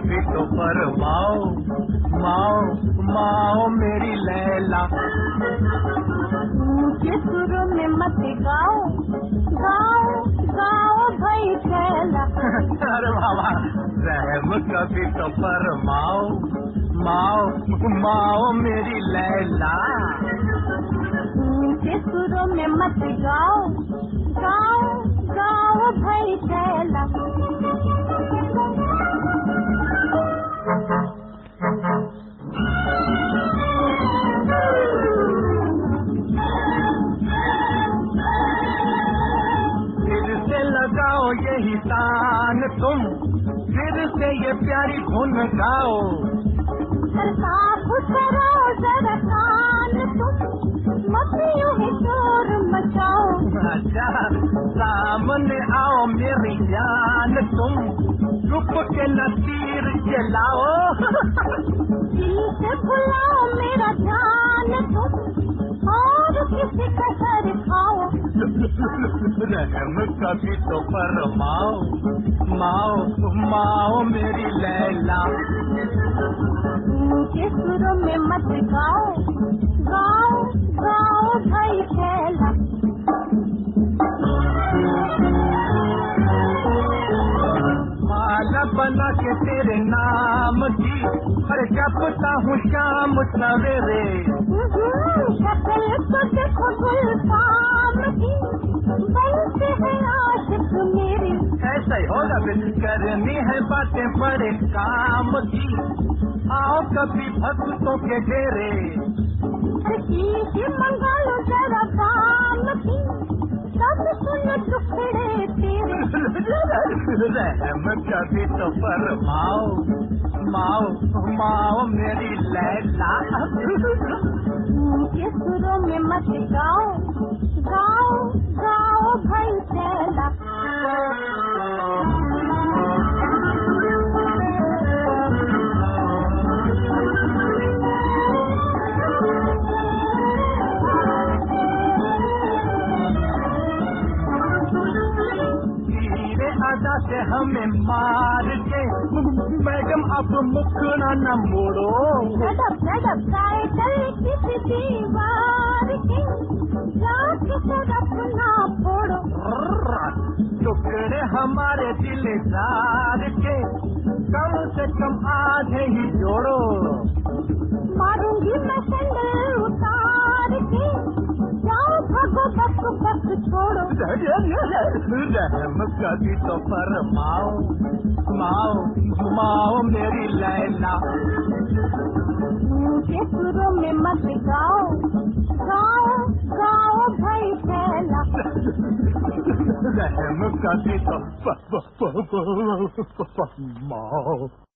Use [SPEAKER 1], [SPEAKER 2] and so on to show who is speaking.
[SPEAKER 1] कभी तो फरमाओ, माओ माओ मेरी लैला।
[SPEAKER 2] ऊंचे सुरों में मत गाओ, गाओ गाओ भाई छैला।
[SPEAKER 1] अरे बाबा, रहम कभी तो फरमाओ, माओ माओ मेरी लैला।
[SPEAKER 2] ऊंचे सुरों में मत गाओ, गाओ गाओ भाई छैला।
[SPEAKER 1] फिर से लगाओ यही तान तुम, फिर से ये प्यारी धुन गाओ।
[SPEAKER 2] साफ करो जरा कान तुम, मत यूं ही शोर मचाओ।
[SPEAKER 1] अच्छा, सामने आओ मेरी जान तुम, चुप के न तीर चलाओ।
[SPEAKER 2] दिल से भुलाओ मेरा ध्यान तुम, और किसी का सर खाओ।
[SPEAKER 1] रहम कभी तो फरमाओ, माओ माओ मेरी लैला।
[SPEAKER 2] ऊंचे सुरों में मत गाओ, गाओ गाओ भाई छैला।
[SPEAKER 1] माला बना के तेरे नाम की, पर जपता हूँ शाम सवेरे।
[SPEAKER 2] शक्ल तो देखो गुलफाम की, बनते हैं आशिक मेरे।
[SPEAKER 1] ऐसा ही होगा बिन करनी है बातें बड़े काम की, आओ कभी भक्तों के डेरे।
[SPEAKER 2] मंगा लो जरा काम की, सब सुन टुकड़े तेरे।
[SPEAKER 1] रहम कभी तो फरमाओ, माओ माओ मेरी लैला।
[SPEAKER 2] ऊंचे सुरों में मत गाओ, गाओ गाओ भाई छैला।
[SPEAKER 1] आजा से हमें मार के, मैडम अब मुखड़ा न मोड़ो।
[SPEAKER 2] धड़प धड़प टाइटल किसी दीवार की, जाके तरफ ना फोड़ो।
[SPEAKER 1] टुकड़े हमारे दिलदार के, कम से कम आधे ही जोड़ो।
[SPEAKER 2] मारूंगी मैं सैंडल उतार के, जाओ भागो बस बस छोड़ो।
[SPEAKER 1] रहम कभी तो फरमाओ, माओ माओ मेरी लैला।
[SPEAKER 2] ऊंचे सुरों में मत गाओ, गाओ गाओ भाई छैला।
[SPEAKER 1] रहम कभी तो फरमाओ।